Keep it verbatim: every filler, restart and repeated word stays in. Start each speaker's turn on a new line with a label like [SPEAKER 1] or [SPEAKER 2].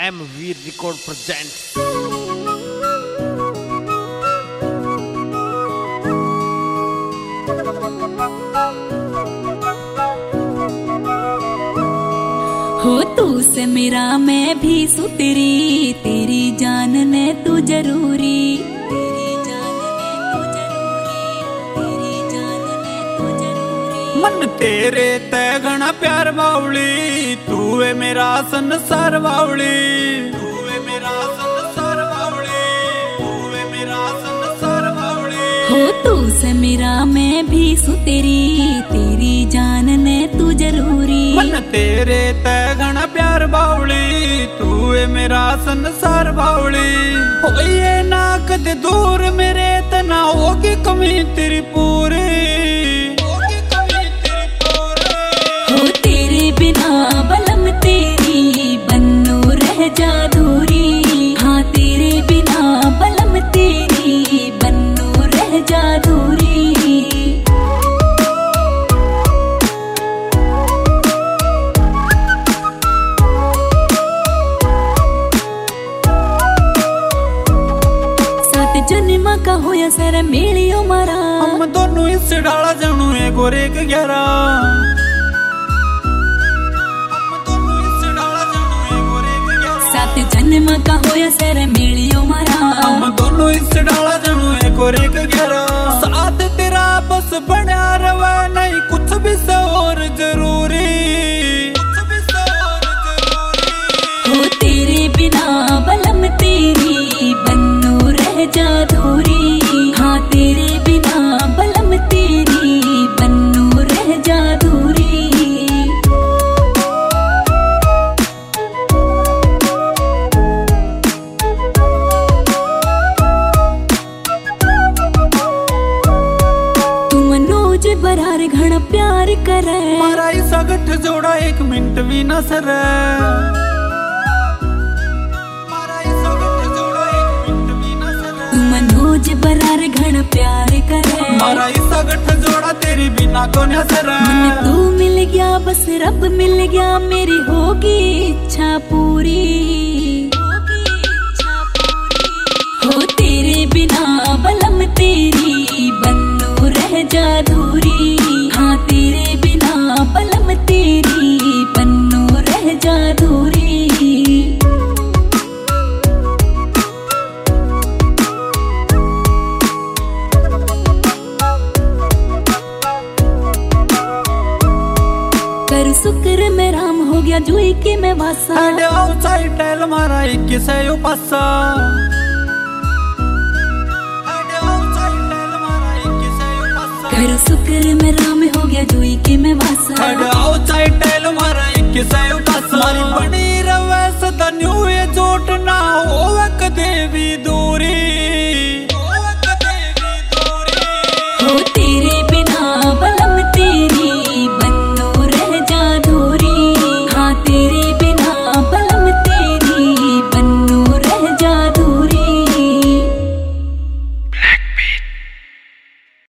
[SPEAKER 1] M we record present.
[SPEAKER 2] हो तू से मेरा मैं भी सु तेरी तेरी जान ने तू जरूरी तेरी जान ने तू जरूरी तेरी जान ने तू जरूरी।
[SPEAKER 3] मन तेरे ते घना प्यार बावली तू है मेरा संसार बावली तू है मेरा संसार बावली तू है मेरा संसार बावली।
[SPEAKER 2] हो तू से मेरा मैं भी सु तेरी तेरी जान ने तू जरूरी।
[SPEAKER 3] मन तेरे ते घना प्यार बावली तू है मेरा संसार बावली। हो ये ना कदे दूर मेरे तना होगी कमी तेरी पूरी होगी कमी तेरी पूरी।
[SPEAKER 2] हो तेरे बिना बलम तेरी बन्नू रह जा दूरी। हाँ तेरे बिना बलम तेरी बन्नू रह जा दूरी। जन्म का होया सर मेलियो मारा
[SPEAKER 3] हम दोनों इस डाला जानू है गोरे के ग्यारह हम दोनों इस डाला जानू है गोरे के ग्यारह।
[SPEAKER 2] सात जन्म का होया सर मेलियो मारा
[SPEAKER 3] हम दोनों इस डाला जानू है गोरे के ग्यारह। साथ तेरा बस बना रवा नहीं कुछ भी और जरूरी कुछ भी और जरूरी।
[SPEAKER 2] हो तेरे बिना बलम तेरी बन्नू रह जा दूरी। हाँ तेरे बिना बलम तेरी बन्नू रह जा दूरी। तू मनोज बरार घना प्यार करे
[SPEAKER 3] मारा इसा गठ जोड़ा एक मिनट भी न सरे।
[SPEAKER 2] मनोज बरार घना प्यार करे
[SPEAKER 3] मारा इसा गठ जोड़ा तेरी बिना को न सरे।
[SPEAKER 2] मन तू मिल गया बस रब मिल गया मेरी होगी इच्छा पूरी होगी इच्छा पूरी। हो तेरे बिना बलम तेरी बन्नू रह जा दूरी। हाँ तेरे बिना बलम तेरी बन्नू रह जा दूरी। कर शुक्र में राम हो गया जुई के मैं वासा।
[SPEAKER 3] अरे आउटसाइड टेल मारा एक से यो पासा अरे आउटसाइड टेल मारा एक से यो पासा।
[SPEAKER 2] कर शुक्र में राम हो गया जुई के मैं वासा।
[SPEAKER 3] अरे आउटसाइड टेल मारा एक से यो पासा। मारी बनी रवे सदा न्यू ये जोट ना होवे कदे